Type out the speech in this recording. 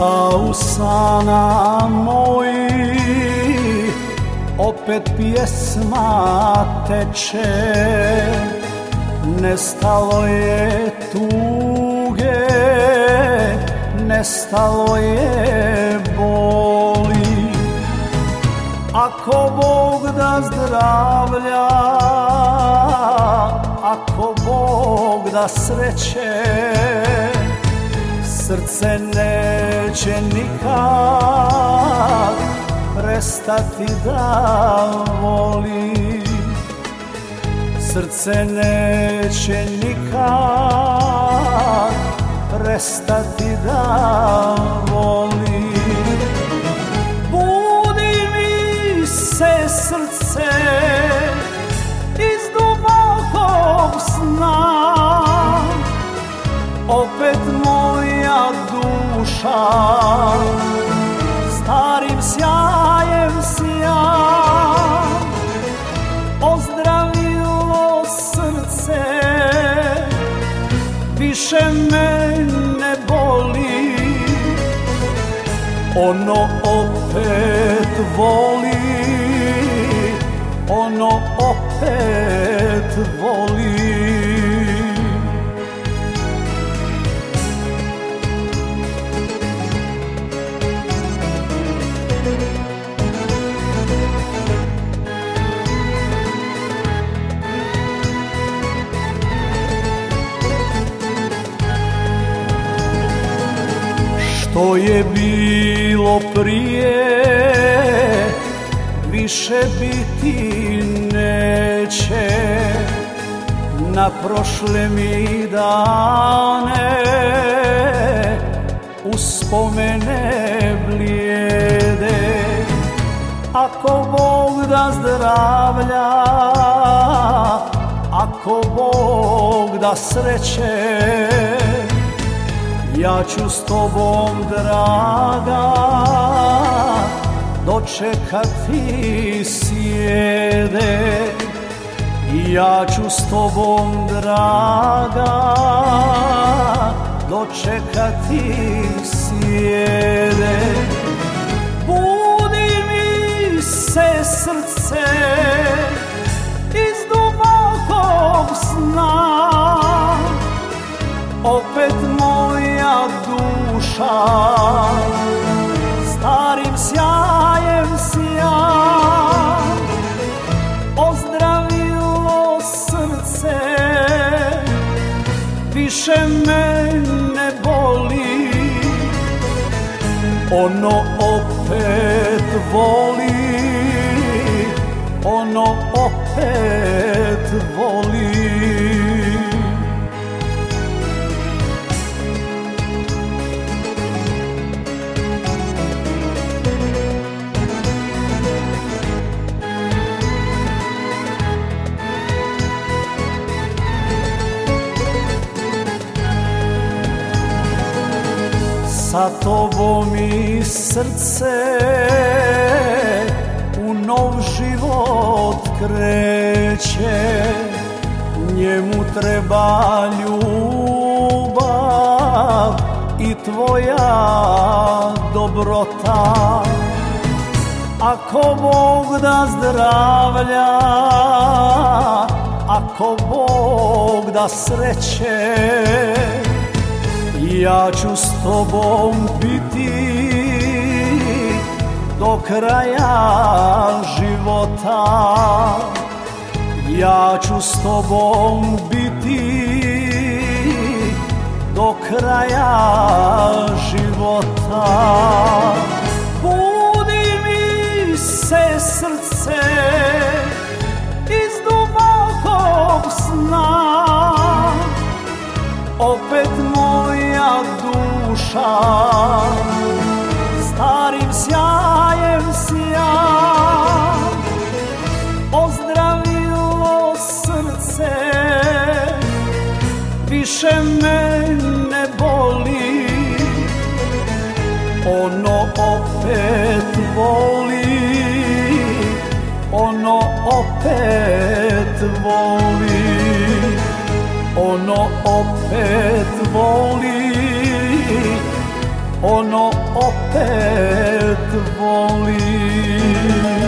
sa usana mojih opet pjesma teče, nestalo je tuge, nestalo je boli. Ako Bog da zdravlja, ako Bog da sreće, srce neće nikad prestati da voli. Srce neće nikad prestati da voli. Budi mi se srce iz dubokog sna, opet moja duša starim sjajem sja. Ozdravilo srce, više me ne boli, ono opet voli, ono opet voli. Što je bilo prije, više biti neće. Na prošle mi dane uspomene blijede. Ako Bog da zdravlja, ako Bog da sreće, ja ću s tobom, draga, dočekati sjede. Ja ću s tobom, draga, dočekati sjede. Budi mi se srce iz dubokog sna, opet moja duša starim sjajem sja. Ozdravilo srce, više me ne boli, ono opet voli, ono opet voli. Sa tobom i srce u nov život kreće, njemu treba ljubav i tvoja dobrota. Ako Bog da zdravlja, ako Bog da sreće, ja ću s tobom biti do kraja života. Ja ću s tobom biti do kraja života. Budi mi se srce iz dubokog sna, opet moja duša starim sjajem sja. Ozdravilo srce, više me ne boli, ono opet voli, ono opet voli, ono opet voli, ono opet voli.